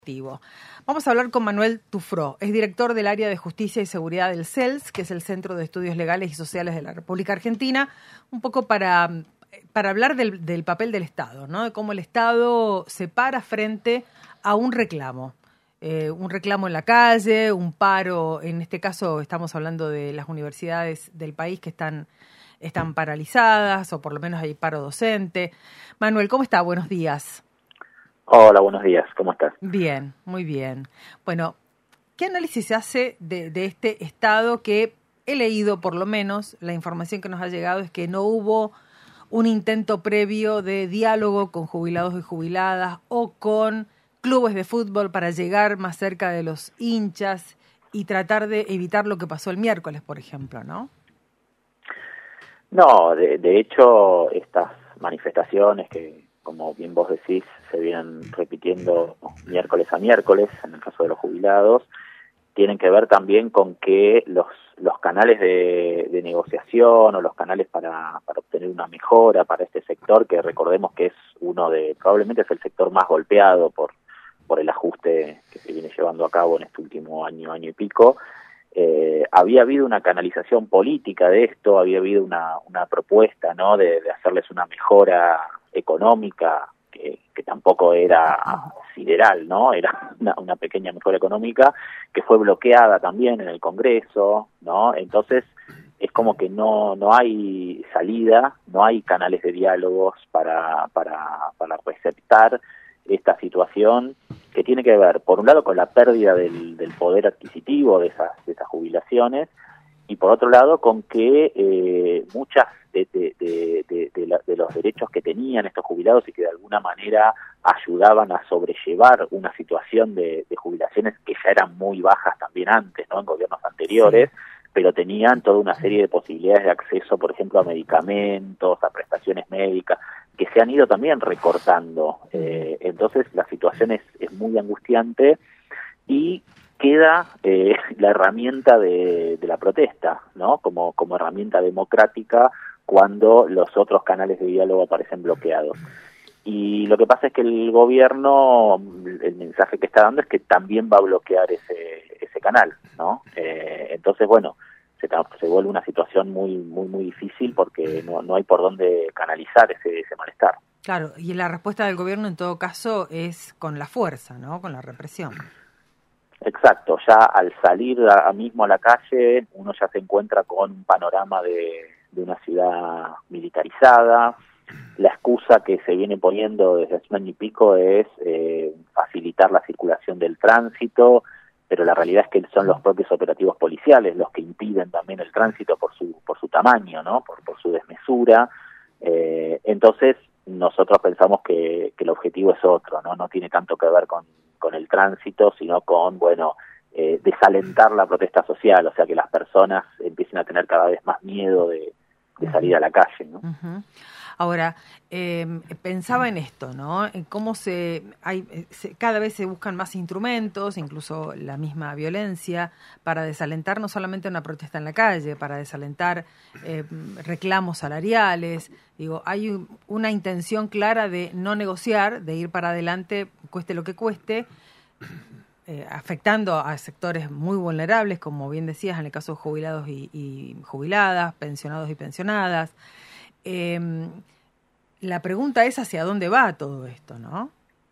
Vamos a hablar con Manuel Tufró, es director del área de Justicia y Seguridad del CELS, que es el Centro de Estudios Legales y Sociales de la República Argentina, un poco para hablar del papel del Estado, ¿no? De cómo el Estado se para frente a un reclamo en la calle, un paro. En este caso estamos hablando de las universidades del país que están paralizadas, o por lo menos hay paro docente. Manuel, ¿cómo está? Buenos días. Hola, buenos días. ¿Cómo estás? Bien, muy bien. Bueno, ¿qué análisis se hace de este estado que he leído, por lo menos, la información que nos ha llegado es que no hubo un intento previo de diálogo con jubilados y jubiladas o con clubes de fútbol para llegar más cerca de los hinchas y tratar de evitar lo que pasó el miércoles, por ejemplo, ¿no? No, de hecho, estas manifestaciones que, como bien vos decís, se vienen repitiendo miércoles a miércoles, en el caso de los jubilados, tienen que ver también con que los canales de negociación o los canales para obtener una mejora para este sector, que recordemos que es probablemente es el sector más golpeado por el ajuste que se viene llevando a cabo en este último año y pico. Había habido una canalización política de esto, había habido una propuesta, ¿no?, de hacerles una mejora económica que tampoco era sideral, ¿no? Era una pequeña mejora económica que fue bloqueada también en el Congreso, ¿no? Entonces es como que no hay salida, no hay canales de diálogos para receptar esta situación que tiene que ver, por un lado, con la pérdida del poder adquisitivo de esas jubilaciones, y por otro lado con que muchas de los derechos que tenían estos jubilados y que de alguna manera ayudaban a sobrellevar una situación de jubilaciones que ya eran muy bajas también antes, ¿no?, en gobiernos anteriores, sí, pero tenían toda una serie de posibilidades de acceso, por ejemplo, a medicamentos, a prestaciones médicas, que se han ido también recortando. Entonces la situación es muy angustiante y queda la herramienta de la protesta, ¿no?, como herramienta democrática cuando los otros canales de diálogo aparecen bloqueados. Y lo que pasa es que el gobierno, el mensaje que está dando es que también va a bloquear ese canal, ¿no? Entonces, bueno, se vuelve una situación muy difícil porque no hay por dónde canalizar ese malestar. Claro, y la respuesta del gobierno en todo caso es con la fuerza, ¿no?, con la represión. Exacto, ya al salir mismo a la calle uno ya se encuentra con un panorama de una ciudad militarizada. La excusa que se viene poniendo desde hace un año y pico es facilitar la circulación del tránsito, pero la realidad es que son los propios operativos policiales los que impiden también el tránsito por su tamaño, ¿no?, por su desmesura. Entonces nosotros pensamos que el objetivo es otro, no tiene tanto que ver con el tránsito, sino con, desalentar la protesta social, o sea, que las personas empiecen a tener cada vez más miedo de salir a la calle, ¿no? Uh-huh. Ahora, pensaba en esto, ¿no? En cómo cada vez se buscan más instrumentos, incluso la misma violencia, para desalentar no solamente una protesta en la calle, para desalentar reclamos salariales. Digo, hay una intención clara de no negociar, de ir para adelante, cueste lo que cueste, afectando a sectores muy vulnerables, como bien decías, en el caso de jubilados y jubiladas, pensionados y pensionadas. La pregunta es hacia dónde va todo esto, ¿no?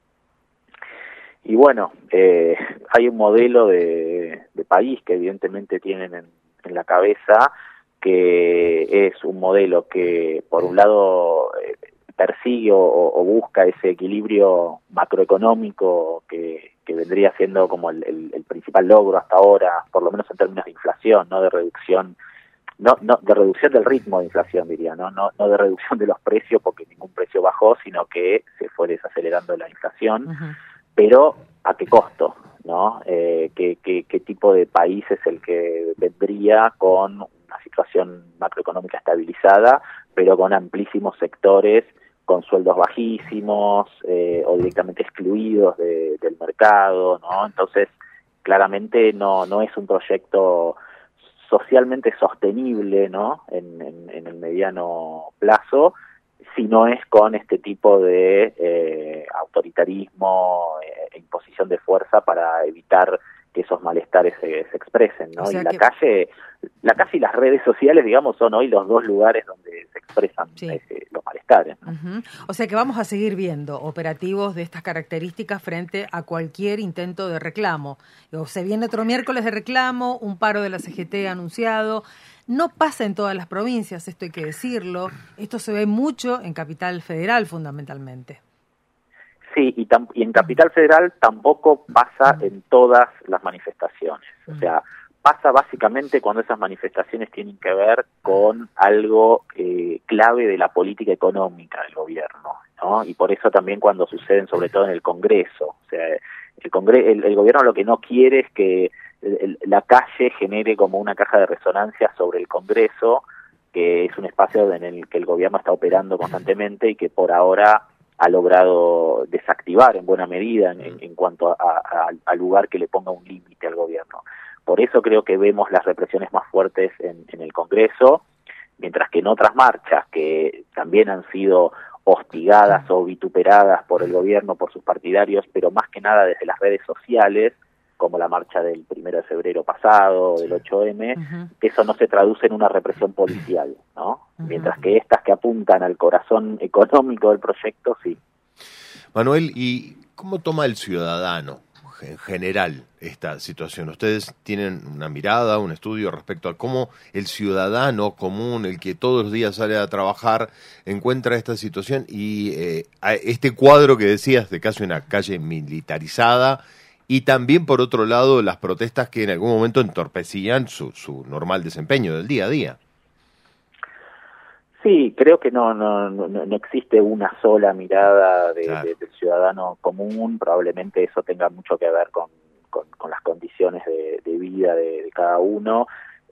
Y bueno, hay un modelo de país que evidentemente tienen en la cabeza, que es un modelo que por un lado persigue o busca ese equilibrio macroeconómico que vendría siendo como el principal logro hasta ahora, por lo menos en términos de inflación, no de reducción. No de reducción del ritmo de inflación, diría, no de reducción de los precios, porque ningún precio bajó, sino que se fue desacelerando la inflación. Uh-huh. Pero ¿a qué costo, no? ¿Qué tipo de país es el que vendría con una situación macroeconómica estabilizada, pero con amplísimos sectores con sueldos bajísimos o directamente excluidos del mercado, ¿no? Entonces, claramente no es un proyecto socialmente sostenible, ¿no?, en el mediano plazo, si no es con este tipo de autoritarismo e imposición de fuerza para evitar que esos malestares se expresen, ¿no? O sea y la calle y las redes sociales, digamos, son hoy los dos lugares donde se expresan los malestares, ¿no? O sea que vamos a seguir viendo operativos de estas características frente a cualquier intento de reclamo. O se viene otro miércoles de reclamo, un paro de la CGT anunciado. No pasa en todas las provincias, esto hay que decirlo. Esto se ve mucho en Capital Federal, fundamentalmente. Sí, y en Capital Federal tampoco pasa en todas las manifestaciones. O sea, pasa básicamente cuando esas manifestaciones tienen que ver con algo clave de la política económica del gobierno, ¿no? Y por eso también cuando suceden, sobre todo en el Congreso. O sea, el gobierno lo que no quiere es que la calle genere como una caja de resonancia sobre el Congreso, que es un espacio en el que el gobierno está operando constantemente y que por ahora ha logrado desactivar en buena medida en cuanto al lugar que le ponga un límite al gobierno. Por eso creo que vemos las represiones más fuertes en el Congreso, mientras que en otras marchas que también han sido hostigadas o vituperadas por el gobierno, por sus partidarios, pero más que nada desde las redes sociales, como la marcha del 1 de febrero pasado, del 8M, eso no se traduce en una represión policial, ¿no? Mientras que estas que apuntan al corazón económico del proyecto, sí. Manuel, ¿y cómo toma el ciudadano en general esta situación? ¿Ustedes tienen una mirada, un estudio respecto a cómo el ciudadano común, el que todos los días sale a trabajar, encuentra esta situación y este cuadro que decías de casi una calle militarizada? Y también, por otro lado, las protestas que en algún momento entorpecían su normal desempeño del día a día. Sí, creo que no existe una sola mirada del ciudadano común. Probablemente eso tenga mucho que ver con las condiciones de vida de cada uno.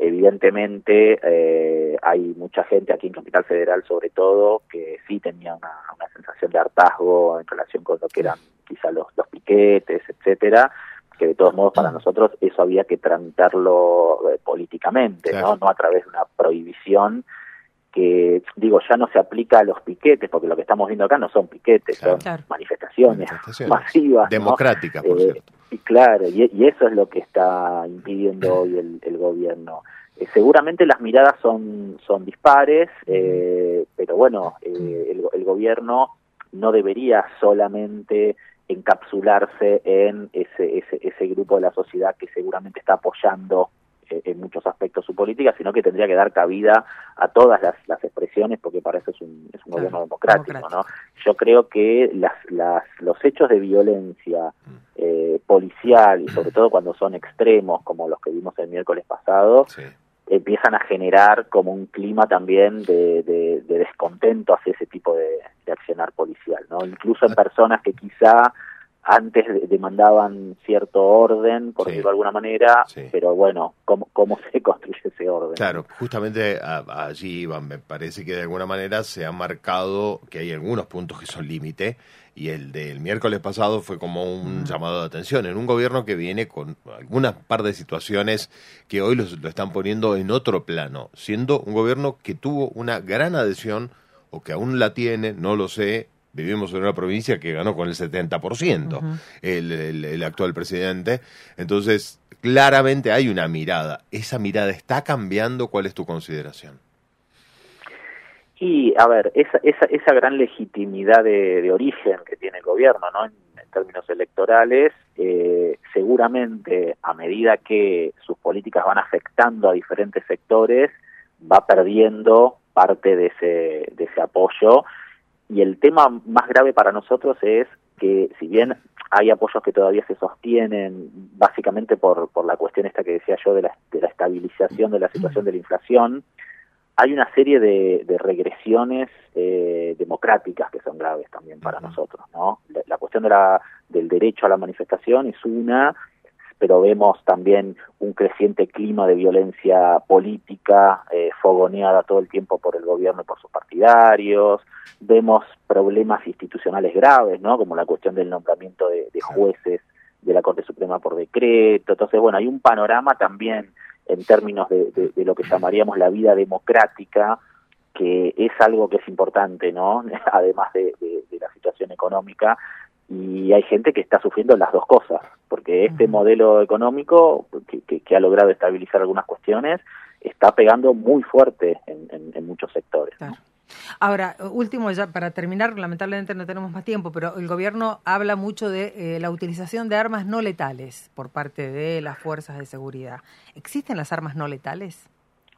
Evidentemente hay mucha gente aquí en Capital Federal, sobre todo, que sí tenía una sensación de hartazgo en relación con lo que eran quizá los piquetes, etcétera, que de todos modos para nosotros eso había que tramitarlo políticamente, ¿no? No a través de una prohibición que, digo, ya no se aplica a los piquetes, porque lo que estamos viendo acá no son piquetes, son manifestaciones masivas, democráticas, ¿no? Por cierto. Y claro, y eso es lo que está impidiendo hoy el gobierno. Seguramente las miradas son dispares, pero bueno, el gobierno no debería solamente encapsularse en ese grupo de la sociedad que seguramente está apoyando en muchos aspectos su política, sino que tendría que dar cabida a todas las expresiones, porque para eso es un gobierno democrático, ¿no? Yo creo que los hechos de violencia policial, y sobre todo cuando son extremos, como los que vimos el miércoles pasado, empiezan a generar como un clima también de descontento hacia ese tipo de accionar policial, ¿no? Incluso en personas que quizá antes demandaban cierto orden, por decirlo de alguna manera, pero bueno, ¿cómo se construye ese orden? Claro, justamente allí, Iván, me parece que de alguna manera se ha marcado que hay algunos puntos que son límite, y el del miércoles pasado fue como un llamado de atención en un gobierno que viene con algunas par de situaciones que hoy lo están poniendo en otro plano, siendo un gobierno que tuvo una gran adhesión, o que aún la tiene, no lo sé. Vivimos en una provincia que ganó con el 70%, el actual presidente. Entonces, claramente hay una mirada. ¿Esa mirada está cambiando? ¿Cuál es tu consideración? Y, a ver, esa gran legitimidad de origen que tiene el gobierno, ¿no? En términos electorales, seguramente a medida que sus políticas van afectando a diferentes sectores, va perdiendo parte de ese apoyo. Y el tema más grave para nosotros es que, si bien hay apoyos que todavía se sostienen, básicamente por la cuestión esta que decía yo de la estabilización de la situación de la inflación, hay una serie de regresiones democráticas que son graves también para nosotros, ¿no? La cuestión del derecho a la manifestación es una, pero vemos también un creciente clima de violencia política fogoneada todo el tiempo por el gobierno y por sus partidarios. Vemos problemas institucionales graves, ¿no? Como la cuestión del nombramiento de jueces de la Corte Suprema por decreto. Entonces, bueno, hay un panorama también en términos de lo que llamaríamos la vida democrática, que es algo que es importante, ¿no? Además de la situación económica, y hay gente que está sufriendo las dos cosas, porque este modelo económico que ha logrado estabilizar algunas cuestiones está pegando muy fuerte en muchos sectores, ¿no? Claro. Ahora, último ya para terminar, lamentablemente no tenemos más tiempo, pero el gobierno habla mucho de la utilización de armas no letales por parte de las fuerzas de seguridad. ¿Existen las armas no letales?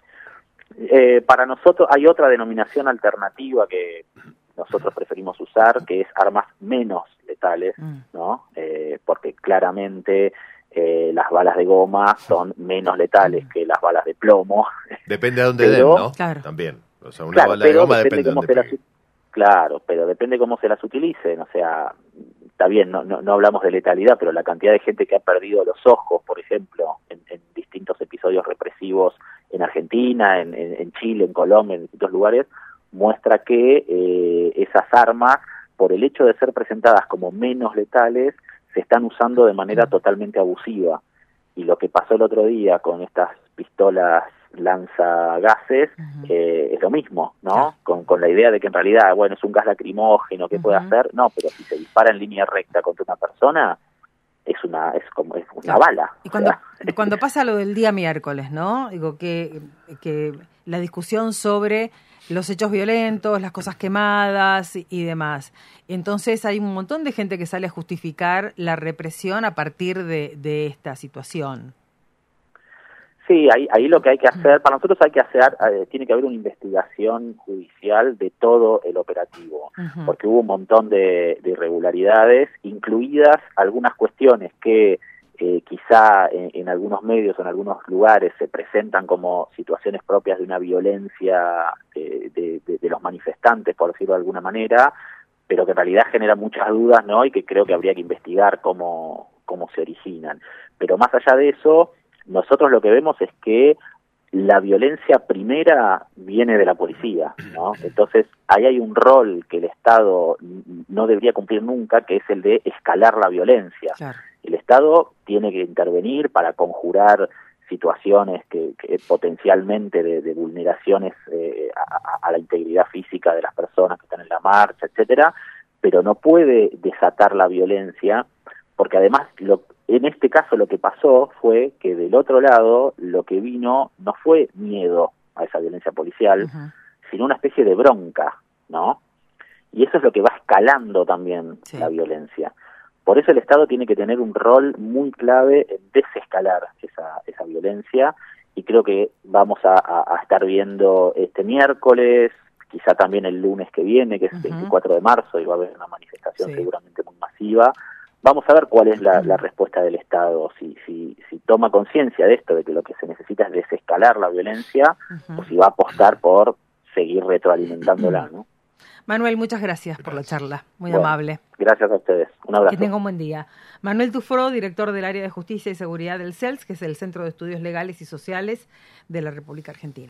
Para nosotros hay otra denominación alternativa que nosotros preferimos usar, que es armas menos letales, ¿no? Porque claramente las balas de goma son menos letales que las balas de plomo. Depende de dónde den, ¿no? Claro. También. O sea, una bala de goma depende de dónde pegue. Claro, pero depende cómo se las utilicen. O sea, está bien, no hablamos de letalidad, pero la cantidad de gente que ha perdido los ojos, por ejemplo, en distintos episodios represivos en Argentina, en Chile, en Colombia, en distintos lugares, muestra que esas armas, por el hecho de ser presentadas como menos letales, se están usando de manera totalmente abusiva. Y lo que pasó el otro día con estas pistolas lanzagases es lo mismo, ¿no? Con la idea de que en realidad, bueno, es un gas lacrimógeno, ¿qué puede hacer? No, pero si se dispara en línea recta contra una persona, es una bala. Y cuando pasa lo del día miércoles, ¿no? Digo que la discusión sobre los hechos violentos, las cosas quemadas y demás. Entonces hay un montón de gente que sale a justificar la represión a partir de esta situación. Sí, ahí lo que hay que hacer, para nosotros tiene que haber una investigación judicial de todo el operativo, porque hubo un montón de irregularidades, incluidas algunas cuestiones que quizá en algunos medios o en algunos lugares se presentan como situaciones propias de una violencia de los manifestantes, por decirlo de alguna manera, pero que en realidad genera muchas dudas, ¿no? Y que creo que habría que investigar cómo se originan. Pero más allá de eso, nosotros lo que vemos es que la violencia primera viene de la policía, ¿no? Entonces, ahí hay un rol que el Estado no debería cumplir nunca, que es el de escalar la violencia. Claro. El Estado tiene que intervenir para conjurar situaciones que potencialmente de vulneraciones a la integridad física de las personas que están en la marcha, etcétera, pero no puede desatar la violencia, porque además en este caso lo que pasó fue que del otro lado lo que vino no fue miedo a esa violencia policial, sino una especie de bronca, ¿no? Y eso es lo que va escalando también la violencia. Por eso el Estado tiene que tener un rol muy clave en desescalar esa violencia, y creo que vamos a estar viendo este miércoles, quizá también el lunes que viene, que es el 24 de marzo, y va a haber una manifestación seguramente muy masiva. Vamos a ver cuál es la respuesta del Estado, si toma conciencia de esto, de que lo que se necesita es desescalar la violencia, o si va a apostar por seguir retroalimentándola, ¿no? Manuel, muchas gracias por la charla, muy amable. Gracias a ustedes, un abrazo. Que tenga un buen día. Manuel Tufró, director del Área de Justicia y Seguridad del CELS, que es el Centro de Estudios Legales y Sociales de la República Argentina.